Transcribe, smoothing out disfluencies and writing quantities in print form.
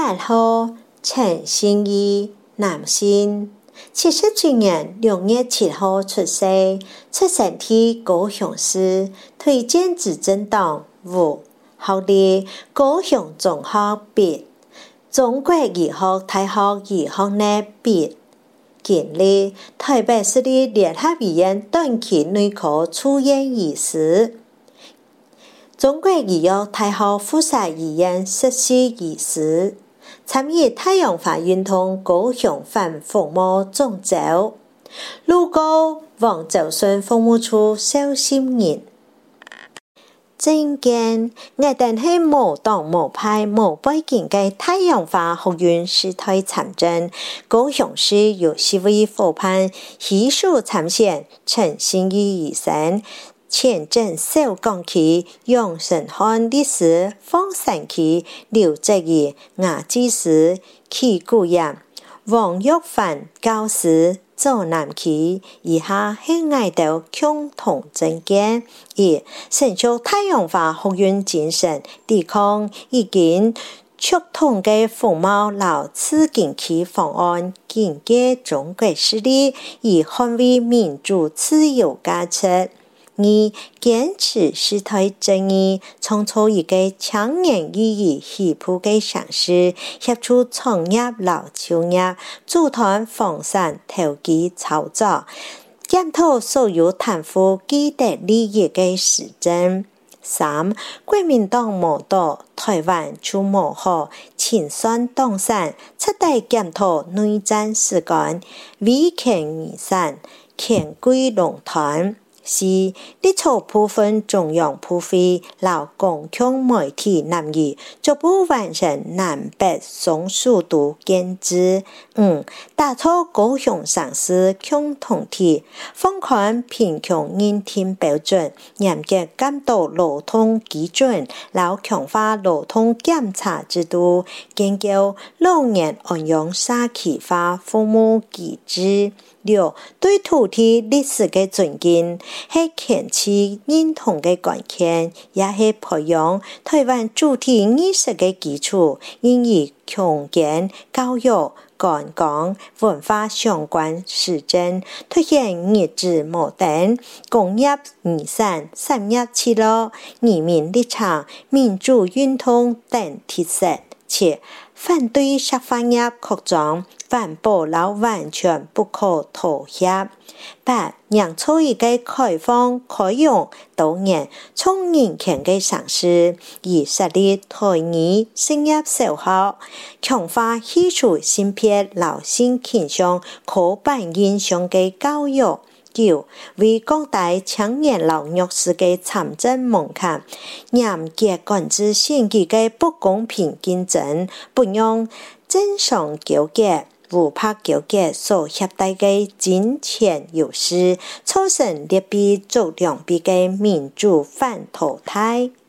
8号陈新义，男性，77年6月7号出生，出生地高雄市，推荐执政党无，后来高雄中学毕业，中国医学大学医学内毕业，建立台北市立联合医院短期内科住院医师，中国医药大学附设医院实习医师，参与太阳花运动高雄反服务总召，路过黄州村服务处受信人。政见，我哋係無黨無派無背景嘅太陽花學院時代參政，高雄市由4位伙伴悉數參選陳新義醫生，前鎮小港區楊成漢律師、鳳山區劉哲義牙技師、祁古業、黃玉凡教師、左南區以下係愛到共同政見，而承續太陽花學院精神，抵抗已經促統嘅服務和刺激其方案，建結中國勢力，以捍衛民主自由價值。而堅持時代正義，創造一個強而意義氣魄嘅城市，協助創業和就業，組團房產投機炒作，檢討所有貪腐既得利益嘅施政。3. 國民黨無黨，台灣就無好，清算黨產，徹底檢討內戰事件，維權移山，權貴壟斷。4. 力促部分中央部會和公共媒體南移，逐步完成南北雙首都建設。5. 打造高雄城市共同體，放寬貧窮認定標準，嚴格監督勞動基準，和強化勞動檢查制度，研究老年安養社區化服務機制。6. 對土地歷史的尊敬，係堅持認同的關鍵，也係培養台灣主體意識的基礎，因而強健教育、觀光、文化相關實證，推現日治摩登、工業移山、產業起落、人民立場、民主運動等特色，且反對石化業擴張，環保和完全不可妥協。8. 讓出一個開放、開容、多元、充人權的城市，以設立台語商業小學，強化藝術性別、勞性傾向、刻板印象的教育。9. 為降低青年勞弱勢的參政門檻，嚴格管制選舉的不公平競爭，不讓政商糾結、無拍糾結所攜帶的金錢優勢，促成劣幣逐良幣的民主反淘汰。